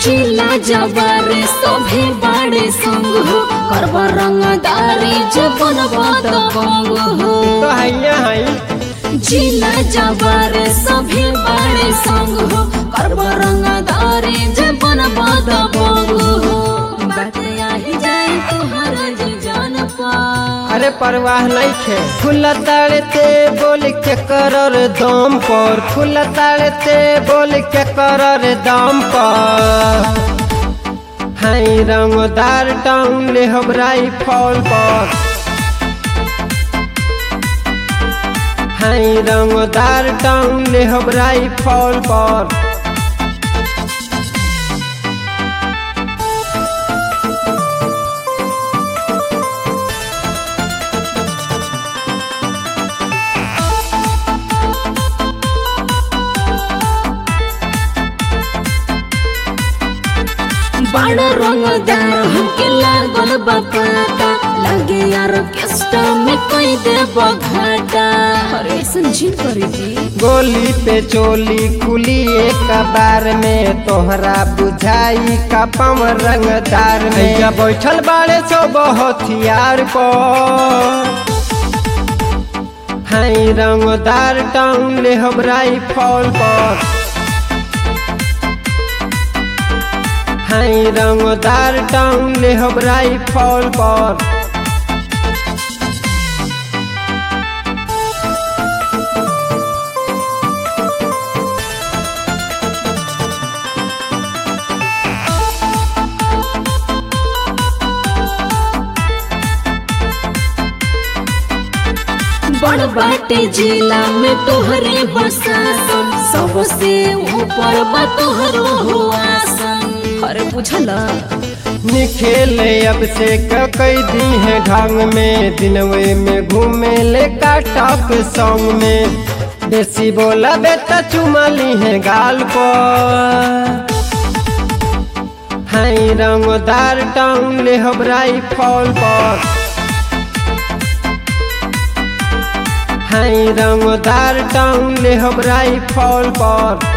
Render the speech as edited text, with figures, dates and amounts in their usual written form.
जिला जबर सभे बाड़े संग हो करब रंगदारी जबन बात बंग हो तो है जिला जबर सभे बाड़े संग हो करब रंगदारी जबन बात बंग हो बात आई जाए तुहर जान पा अरे परवाह नहीं खे फूल ताड़ते बोल के करर दम पर फूल ताड़ते बोल के करर दम पर हाई रंगदार टाउन ले हमराई फॉल पर हाई रंगदार टाउन ले हमराई फॉल पर बड़ रंगदार हमके लागल बपाता लगे यार केस्टा में कोई दे बघाटा अरे संजीन करी जी गोली पे चोली खुली एक बार में तोहरा बुझाई का पम रंगदार में जब बैठल बाड़े सो हथियार पर हाई रंगदार टाउन ले हमराई फॉल पर हाई रंगदार टाउन ले हमराई फॉल पर बड़ बाटे जिला में तोहरे बसासन सबसे ऊपर बा तोहरो हो आसन अरे पूछला निखेले अब से कई दी है ढंग में दिनवे में घूमे ले काटक सॉन्ग में देसी बोला बेटा चुमाली है गाल पर हाई रंगदार टाउन ले हमराई फॉल पर हाई रंगदार टाउन ले हमराई फॉल पर